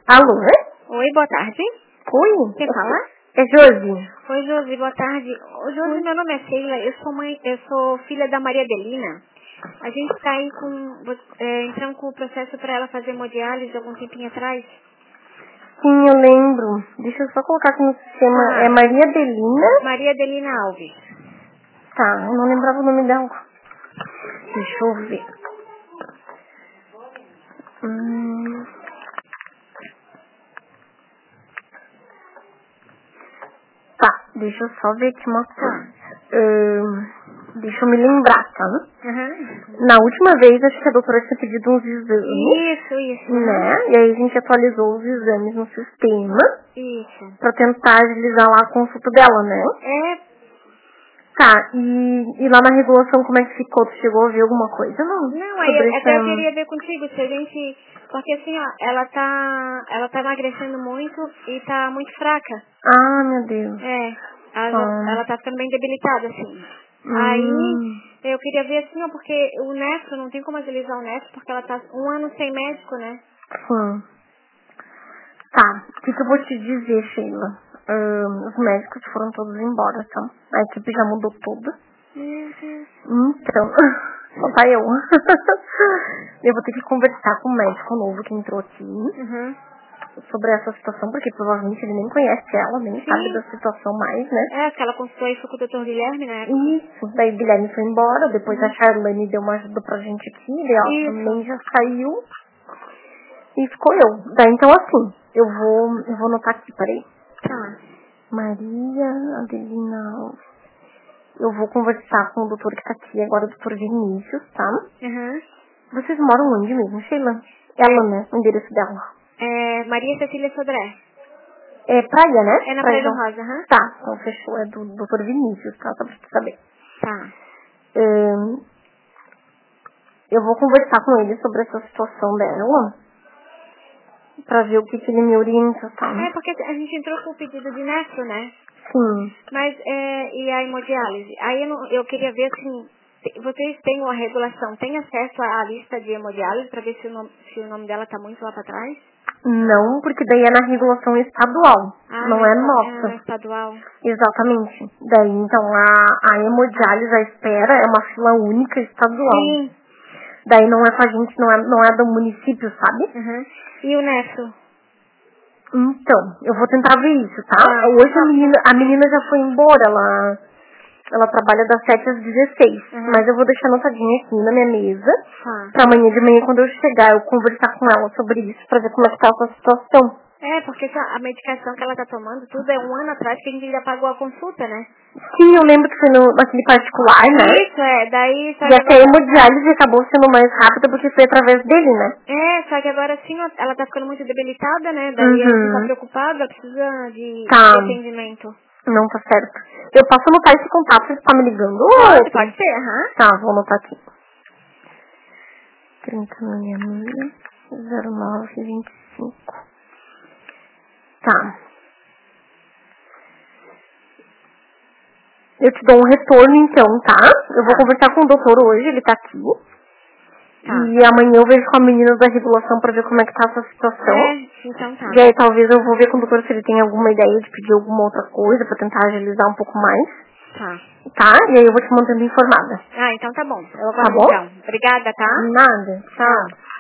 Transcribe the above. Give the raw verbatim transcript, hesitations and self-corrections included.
Alô, né? Oi, boa tarde. Oi. Quem fala? É Josi. Oi, Josi, boa tarde. Ô, Josi, Oi. meu nome é Sheila, eu sou mãe, eu sou filha da Maria Adelina. A gente tá aí com, é, entrando com o processo para ela fazer hemodiálise algum tempinho atrás. Sim, eu lembro. Deixa eu só colocar aqui no sistema. Ah. É Maria Adelina? Maria Adelina Alves. Tá, eu não lembrava o nome dela. Deixa eu ver. Hum... Tá, deixa eu só ver aqui uma coisa. Hum, deixa eu me lembrar, tá? Uhum. Na última vez, acho que a doutora tinha pedido uns exames. Isso, isso. Né? E aí a gente atualizou os exames no sistema. Isso. Pra tentar agilizar lá a consulta dela, né? É. Tá, e, e lá na regulação como é que ficou? Tu chegou a ver alguma coisa, não? Não, aí Sobre eu, até eu essa... queria ver contigo se a gente... Porque assim, ó, ela tá, ela tá emagrecendo muito e tá muito fraca. Ah, meu Deus. É, ela, Ah. ela tá ficando bem debilitada, assim. Hum. Aí, eu queria ver assim, ó, porque o Nestro, não tem como agilizar o Nestro, porque ela tá um ano sem médico, né? Sim. Tá, o que, que eu vou te dizer, Sheila? Ahn, os médicos foram todos embora, tá? A equipe já mudou toda. Meu Deus. Então, só tá eu. Eu vou ter que conversar com o médico novo que entrou aqui Uhum. sobre essa situação, porque provavelmente ele nem conhece ela, nem Sim. sabe da situação mais, né? É, que ela consultou aí foi com o doutor Guilherme, na época. Isso, daí o Guilherme foi embora, depois Uhum. a Charlene deu uma ajuda pra gente aqui, daí ela Isso. também já saiu e ficou eu. Daí então assim, eu vou, eu vou anotar aqui, peraí. Tá. Maria Adelina Alves. Eu vou conversar com o doutor que tá aqui agora, o doutor Vinícius, tá? Uhum. Vocês moram onde mesmo, Sheila? Ela, né? O endereço dela. É, Maria Cecília Sodré. É praia, né? É na Praia do não. Rosa, aham. Tá, então fechou. É do doutor Vinícius, tá? Só pra você saber. Tá. Ahn, eu vou conversar com ele sobre essa situação dela. Pra ver o que, que ele me orienta, tá? É, porque a gente entrou com o pedido de Nestro, né? Sim. Mas, é, e a hemodiálise? Aí eu, não- eu queria ver, assim, te- vocês têm uma regulação, têm acesso à lista de hemodiálise para ver se o, nome, se o nome dela tá muito lá para trás? Não, porque daí é na regulação estadual. Ah, não na, é esta- é nossa. na estadual. Exatamente. Daí, então, a, a hemodiálise à espera é uma fila única estadual. Sim. Daí não é com a gente, não é, não é do município, sabe? Uhum. E o Nestro? Então, eu vou tentar ver isso, tá? Tá. Hoje a menina, a menina já foi embora, ela, ela trabalha das sete às dezesseis. Uhum. Mas eu vou deixar anotadinha aqui na minha mesa, Tá. pra amanhã de manhã, quando eu chegar, eu conversar com ela sobre isso, pra ver como é que tá essa situação. É, porque essa- a medicação que ela tá tomando, tudo é um ano atrás que a gente já pagou a consulta, né? Sim, eu lembro que foi no, naquele particular, né? Isso, é. Daí, só E que até a agora... hemodiálise acabou sendo mais rápida porque foi através dele, né? É, só que agora sim, ela tá ficando muito debilitada, né? Daí a gente tá Uhum. preocupado, ela precisa de, Tá. de atendimento. Não, tá certo. Eu posso anotar esse contato, você tá me ligando? Pode, Ou... pode ser, aham. Tá, vou anotar aqui. trinta zero nove vinte e cinco. Tá. Eu te dou um retorno então, tá? Eu vou Tá. conversar com o doutor hoje, ele tá aqui. Tá. E amanhã eu vejo com a menina da regulação pra ver como é que tá essa situação. É, então tá. E aí talvez eu vou ver com o doutor se ele tem alguma ideia de pedir alguma outra coisa pra tentar agilizar um pouco mais. Tá. Tá? E aí eu vou te mantendo informada. Ah, então tá bom. Eu Tá aguardo bom? então. Obrigada, tá? Nada. Tchau.